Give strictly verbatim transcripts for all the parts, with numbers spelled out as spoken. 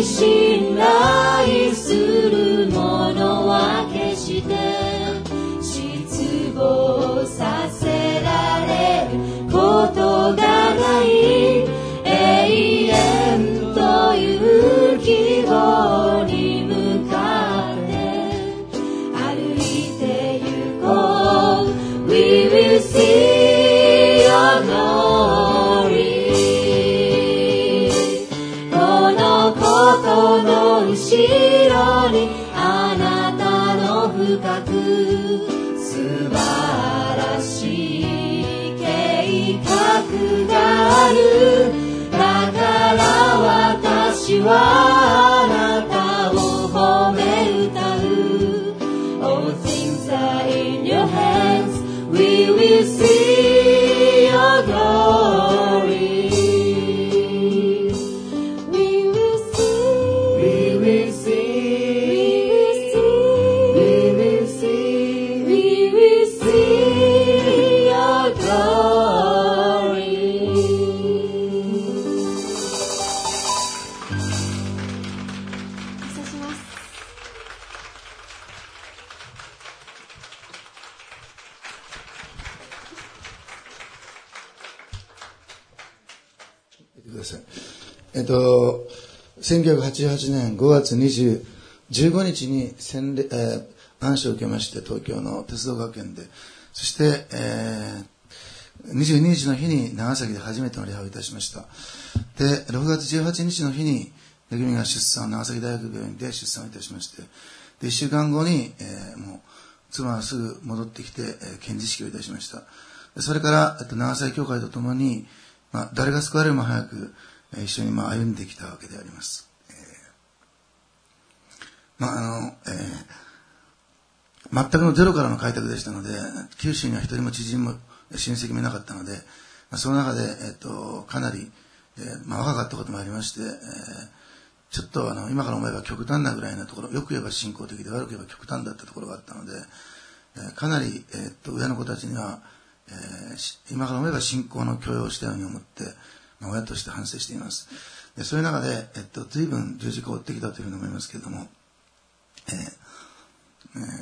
信頼する者は決して失望させられることがない永遠という希望に向かって歩いて行こう We will see your glory このことの後ろにあなたの深く素晴らしい計画があるだから私はあなたを褒め歌う All things are in your hands We will see your glory We will see We will see We will see We will see your glory 感謝します。 ください。えっと、せんきゅうひゃくはちじゅうはちねんごがつにじゅう、じゅうごにちに洗礼、えー、暗唱を受けまして、東京の鉄道学園で、そして、えー、にじゅうににちの日に長崎で初めての礼拝をいたしました。で、ろくがつじゅうはちにちの日に、めぐみが出産、長崎大学病院で出産をいたしまして、で、いっしゅうかんごに、えー、もう、妻はすぐ戻ってきて、えー、献辞式をいたしました。でそれから、えっと、長崎教会とともに、まあ、誰が救われるも早く、えー、一緒にまあ歩んできたわけであります。えー、まあ、あの、えー、全くのゼロからの開拓でしたので、九州には一人も知人も親戚もいなかったので、まあ、その中で、えっと、かなり、えー、まあ、若かったこともありまして、えー、ちょっとあの、今から思えば極端なぐらいのところ、よく言えば信仰的で悪く言えば極端だったところがあったので、えー、かなり、えー、っと、親の子たちには、えー、今から思えば信仰の許容をしたように思って、まあ、親として反省しています。でそういう中で、えっと、随分十字架を追ってきたというふうに思いますけれども、えーえー、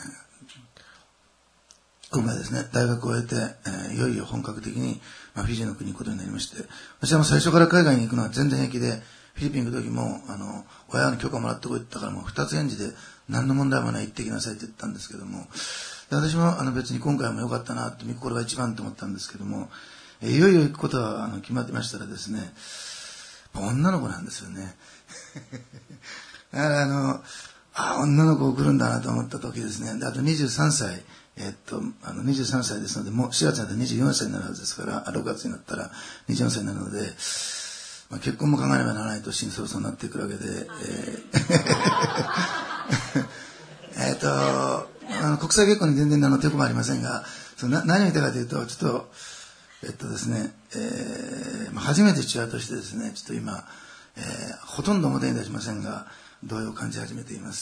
今回ですね、大学を終えて、えー、いよいよ本格的に、まあ、フィジーの国に行くことになりまして、私はもう最初から海外に行くのは全然平気で、フィリピン行く時も、あの、親に許可もらってこいって言ったからもう二つ返事で何の問題もない行ってきなさいって言ったんですけども、で私もあの別に今回も良かったなってこれが一番と思ったんですけども、えいよいよ行くことはあの決まってましたらですね、女の子なんですよね。だからあの、あ、女の子を送るんだなと思った時ですね。であとにじゅうさんさい、えっと、あのにじゅうさんさいですので、もうしがつになったらにじゅうよんさいになるはずですから、ろくがつになったらにじゅうよんさいになるので、まあ、結婚も考えればならない年にそろそろなってくるわけで、えー、えっと、あの国際結婚に全然あの抵抗もありませんが、そのな何を言ったかというと、ちょっと、えっとですね、えー、初めて父親としてですね、ちょっと今、えー、ほとんど表に出しませんが、動揺を感じ始めています。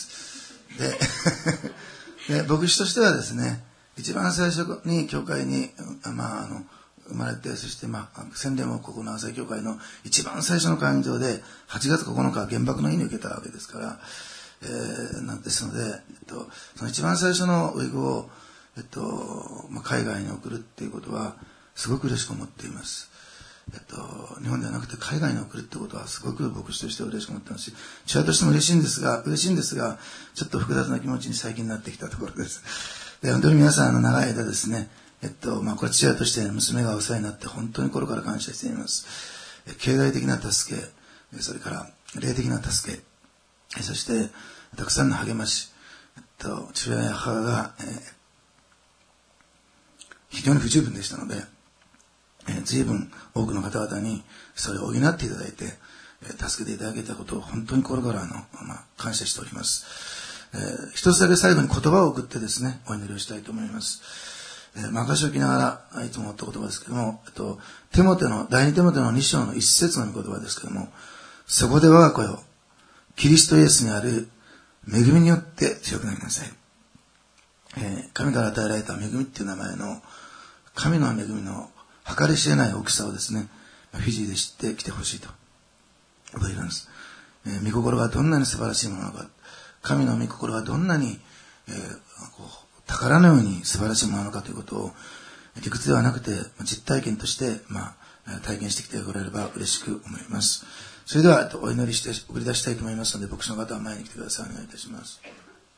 で、で牧師としてはですね、一番最初に教会に、まあ、あの、生まれて、そして、まあ、洗礼もここ長崎教会の一番最初の会議場で、はちがつここのかは原爆の日に受けたわけですから、えー、なんですので、えっと、その一番最初のウィグを、えっと、まあ、海外に送るっていうことは、すごく嬉しく思っています。えっと、日本ではなくて海外に送るってことはすごく牧師として嬉しく思ってますし、父親としても嬉しいんですが、嬉しいんですが、ちょっと複雑な気持ちに最近なってきたところです。で、本当に皆さん、あの、長い間ですね、えっと、まあ、これ父親として娘がお世話になって本当に心から感謝しています。経済的な助け、それから霊的な助け、そしてたくさんの励まし、えっと、父親や母が、えー、非常に不十分でしたので、えー、随分多くの方々にそれを補っていただいて、えー、助けていただけたことを本当に心からの、まあ、感謝しております。えー、一つだけ最後に言葉を送ってですね、お祈りをしたいと思います。えー、まあ、証を聞きながらいつも思った言葉ですけども、えっと、テモテの、第二テモテのに章の一節の言葉ですけども、そこで我が子よ、キリストイエスにある恵みによって強くなりなさい。えー、神から与えられた恵みっていう名前の、神の恵みの計り知れない大きさをですね、フィジーで知ってきてほしいと。覚えます。 えー、御心がどんなに素晴らしいものなのか、神の御心がどんなに、えー、こう宝のように素晴らしいものなのかということを理屈ではなくて実体験として、まあ、体験してきてくれれば嬉しく思います。それではお祈りして送り出したいと思いますので、牧師の方は前に来てください。お願いいたします。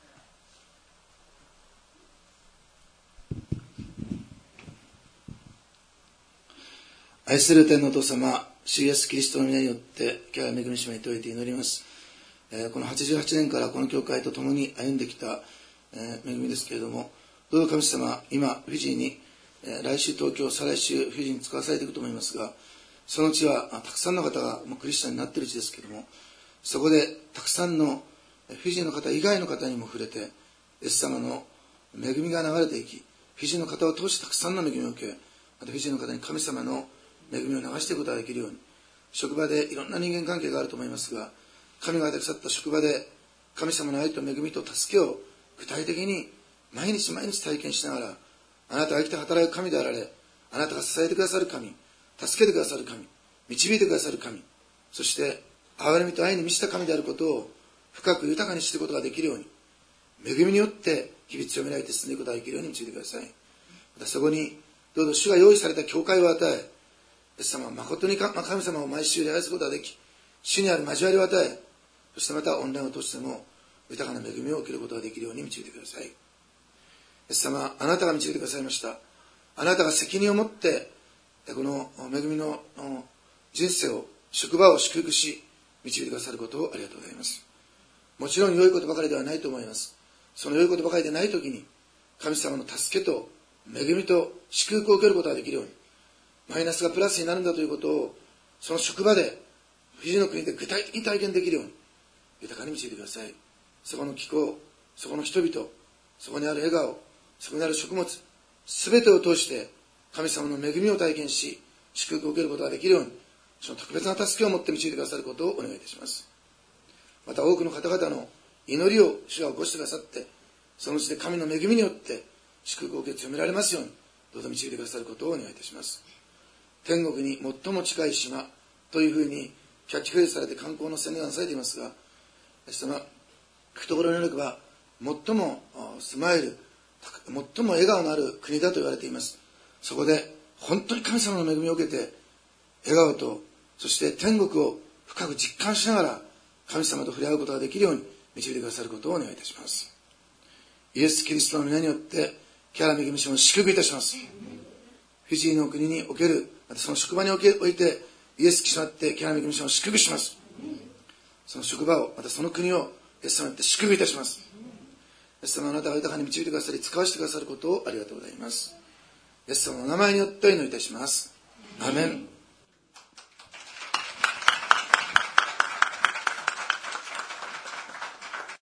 愛する天のお父様、主イエスキリストの皆によって今日は恵みしめに説いて祈ります。えー、このはちじゅうはちねんからこの教会と共に歩んできた、えー、恵みですけれども、どうぞ神様、今フィジーに、えー、来週東京、再来週フィジーに使わされていくと思いますが、そのうちはたくさんの方がもうクリスチャンになっているうちですけれども、そこでたくさんのフィジーの方以外の方にも触れて、イエス様の恵みが流れていき、フィジーの方を通してたくさんの恵みを受け、またフィジーの方に神様の恵みを流していくことができるように、職場でいろんな人間関係があると思いますが、神が与えてくださった職場で神様の愛と恵みと助けを具体的に毎日毎日体験しながら、あなたが生きて働く神であられ、あなたが支えてくださる神、助けてくださる神、導いてくださる神、そして憐れみと愛に満ちた神であることを深く豊かに知ることができるように、恵みによって日々強められて進んでいくことができるように導いてください。またそこにどうぞ主が用意された教会を与え、イエス様は誠に神様を毎週礼拝することができ、主にある交わりを与え、そしてまたオンラインを通しても豊かな恵みを受けることができるように導いてください。イエス様、あなたが導いてくださいました。あなたが責任を持ってこの恵みの人生を、職場を祝福し導いてくださることをありがとうございます。もちろん良いことばかりではないと思います。その良いことばかりでないときに神様の助けと恵みと祝福を受けることができるように、マイナスがプラスになるんだということをその職場でフィジーの国で具体的に体験できるように豊かに導いてください。そこの気候、そこの人々、そこにある笑顔、そこにある食物、すべてを通して神様の恵みを体験し祝福を受けることができるように、その特別な助けを持って導いてくださることをお願いいたします。また多くの方々の祈りを主が起こしてくださって、そのうちで神の恵みによって祝福を受け強められますように、どうぞ導いてくださることをお願いいたします。天国に最も近い島というふうにキャッチフレーズされて観光の宣言がされていますが、イエス様、懐の力は最もスマイル、最も笑顔のある国だと言われています。そこで本当に神様の恵みを受けて、笑顔とそして天国を深く実感しながら神様と触れ合うことができるように導いてくださることをお願いいたします。イエス・キリストの皆によってキャラ恵みを祝福いたします。フィジーの国における、またその職場におけおいてイエス・キリストによってキャラ恵みを祝福します。その職場を、またその国をイエス様によって祝福いたします。イエス様、あなたが豊かに導いてくださり使わせてくださることをありがとうございます。イエス様のお名前によってお祈りいたします。アーメン。